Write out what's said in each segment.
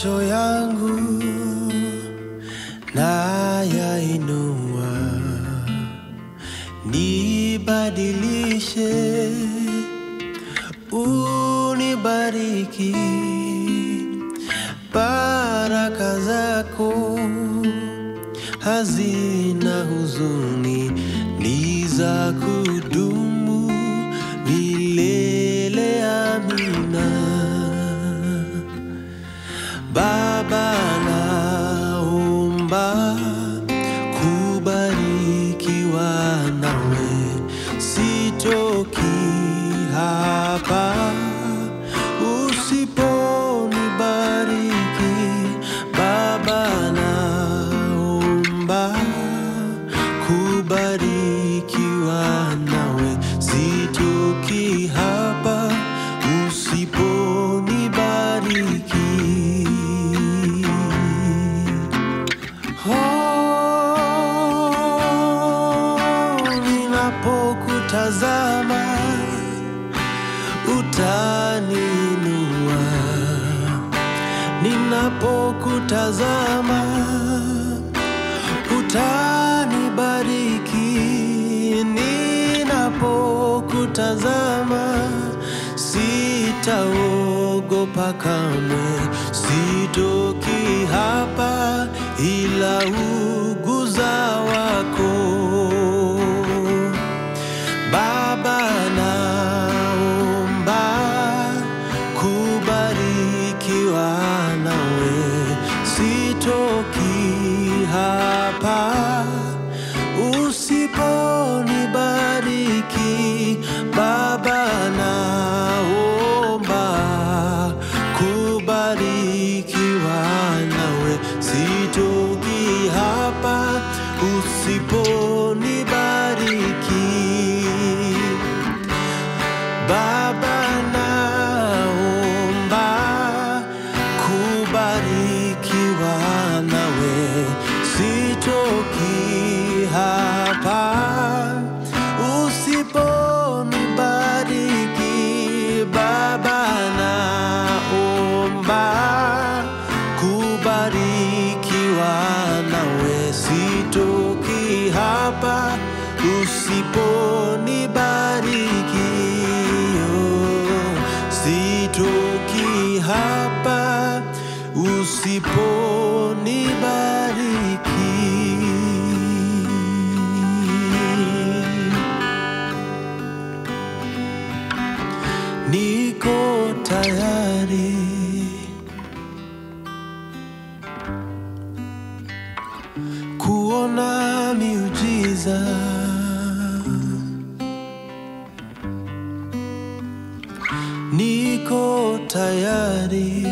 Macho yangu nayainua, nibadilishe, unibariki, baraka zako hazina huzuni, ni za kudumu milele. Amina. Baba, naomba kubarikiwa nawe, sitoki hapa usiponibariki. Baba, naomba kubarikiwa nawe, sitoki hapa usiponibariki. Ninapokutazama utaninua, ninapokutazama utanibariki, ninapokutazama sitaogopa kamwe, sitoki hapa ila uguza wako. Baba, naomba kubarikiwa nawe, sitoki hapa usiponibariki. Baba, naomba kubarikiwa nawe, sitoki hapa usiponibariki. Baba, naomba kubarikiwa nawe, sitoki hapa usiponibariki. Baba, naomba kubarikiwa nawe, sitoki hapa usiponibariki. Sitoki hapa usiponibariki. Niko tayari kuona miujiza, niko tayari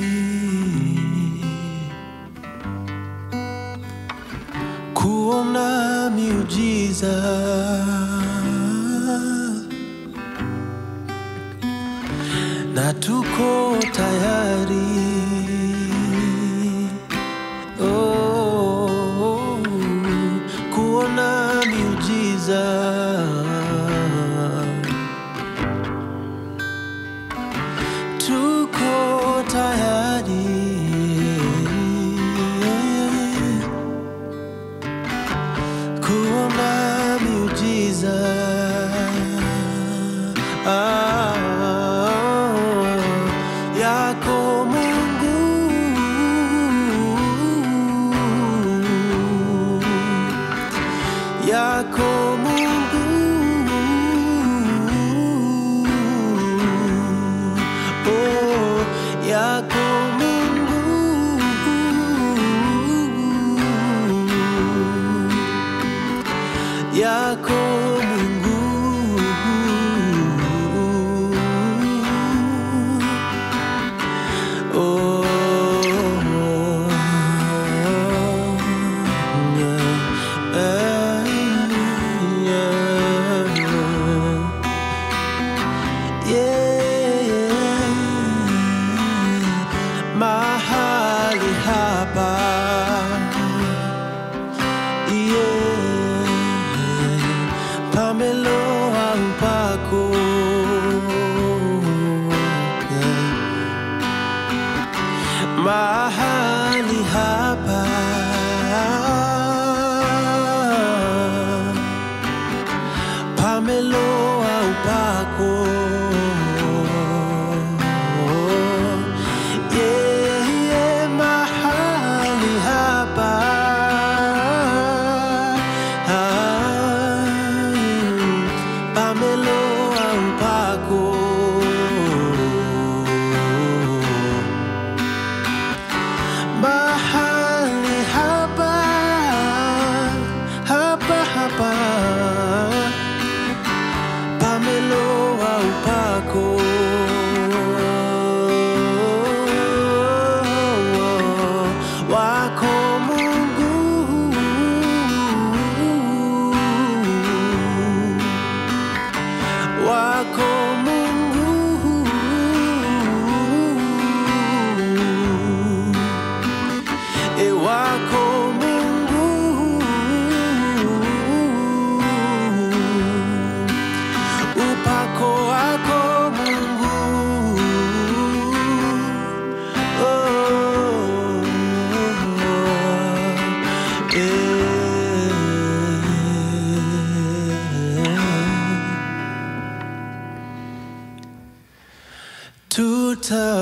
kuona miujiza, na tuko tayari kuona miujiza. Tuko tayari kuona miujiza. Yako Mungu, yako Mungu, oh, yako Mungu, yako Mungu, oh. Mahali hapa,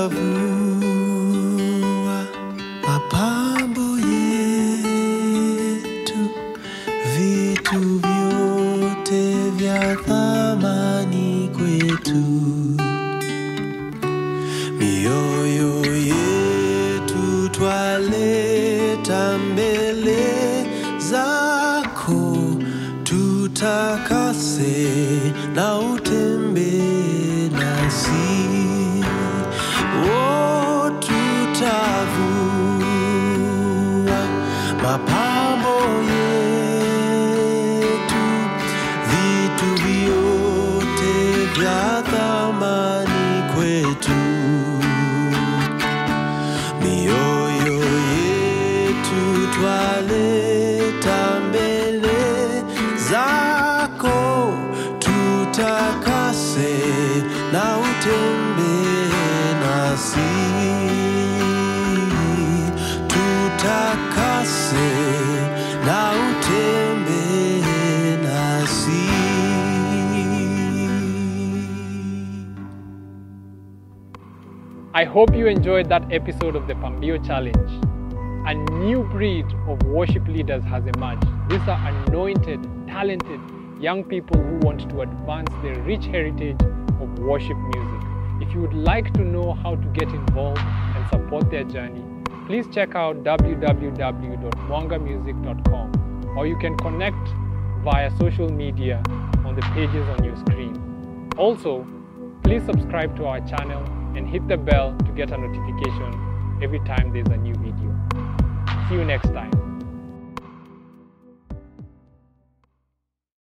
tutavua mapambo yetu, vitu vyote vya thamani kwetu. Mioyo yetu twaleta mbele zako, tutakase na utembee nasi. Oh, tutavua mapambo yetu, vitu vyote vya thamani kwetu. Mioyo yetu twaleta mbele zako, tutakase na utembee nasi. Tutakase na utembee nasi. I hope you enjoyed that episode of the Pambio Challenge. A new breed of worship leaders has emerged. These are anointed, talented young people who want to advance the rich heritage of worship music. If you would like to know how to get involved and support their journey, please check out www.mwangamusic.com, or you can connect via social media on the pages on your screen. Also, please subscribe to our channel and hit the bell to get a notification every time there's a new video. See you next time.